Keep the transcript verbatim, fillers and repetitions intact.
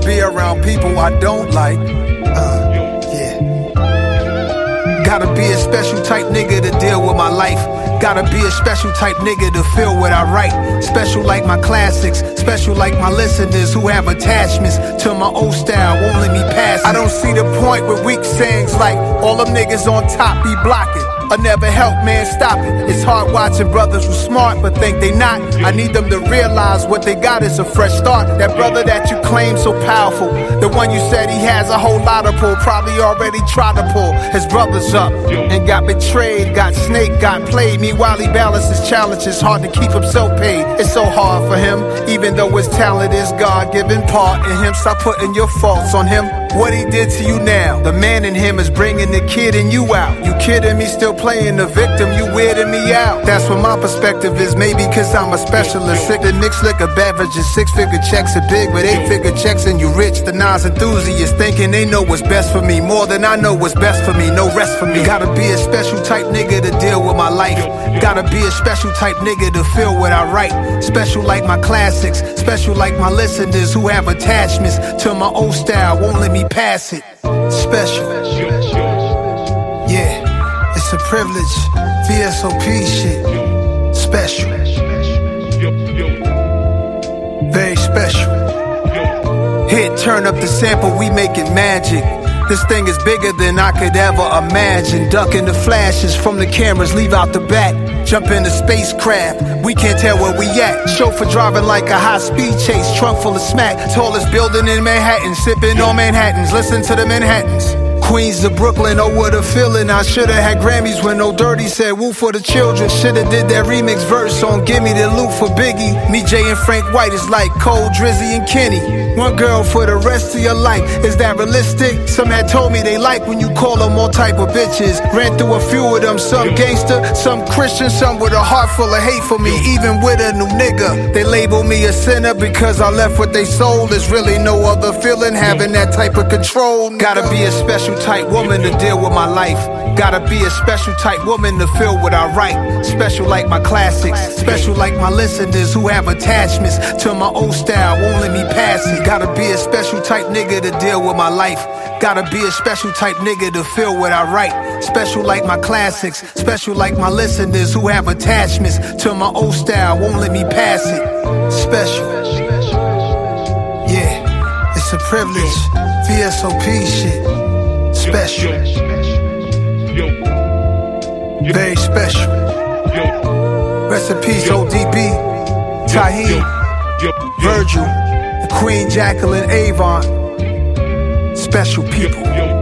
be around people I don't like. Uh, yeah. Gotta be a special type nigga to deal with my life. Gotta be a special type nigga to feel what I write. Special like my classics, special like my listeners who have attachments to my old style, won't let me pass it. I don't see the point with weak sayings like all them niggas on top be blocking. I never help, man, stop it. It's hard watching brothers who smart but think they not. I need them to realize what they got is a fresh start. That brother that you claim so powerful, the one you said he has a whole lot of pull, probably already tried to pull his brothers up and got betrayed, got snaked, got played. Meanwhile he balances challenges, hard to keep himself paid. It's so hard for him, even though his talent is God-given part in him. Stop putting your faults on him. What he did to you now, the man in him is bringing the kid in you out. You kidding me, still playing the victim, you weirding me out. That's what my perspective is, maybe cause I'm a specialist. Sick the mixed liquor beverages, six-figure checks are big, but eight-figure checks and you rich. The Nas enthusiasts thinking they know what's best for me, more than I know what's best for me, no rest for me. Gotta be a special type nigga to deal with my life. Gotta be a special type nigga to feel what I write. Special like my classics, special like my listeners who have attachments to my old style, won't let me pass it. Special. Yeah, it's a privilege. V S O P shit. Special. Very special. Hit, turn up the sample, we making magic. This thing is bigger than I could ever imagine. Ducking the flashes from the cameras, leave out the back. Jump in the spacecraft, we can't tell where we at. Chauffeur driving like a high-speed chase, trunk full of smack. Tallest building in Manhattan, sipping on Manhattans. Listen to the Manhattans. Queens to Brooklyn, oh what a feeling. I should've had Grammys when No Dirty said woo for the children. Should've did that remix verse on Gimme the Loot for Biggie. Me, Jay, and Frank White is like Cole, Drizzy, and Kenny. One girl for the rest of your life, is that realistic? Some had told me they like when you call them all type of bitches. Ran through a few of them, some gangster, some Christian, some with a heart full of hate for me. Even with a new nigga, they label me a sinner because I left what they sold. There's really no other feeling having that type of control. Gotta be a special type woman to deal with my life. Gotta be a special type woman to feel what I write. Special like my classics, special like my listeners who have attachments to my old style, won't let me pass it. Gotta be a special type nigga to deal with my life. Gotta be a special type nigga to feel what I write. Special like my classics, special like my listeners who have attachments to my old style, won't let me pass it. Special. Yeah, it's a privilege. V S O P shit. Special. Very special. Rest in peace, O D B, Taheed, Virgil, the Queen Jacqueline Avon. Special people.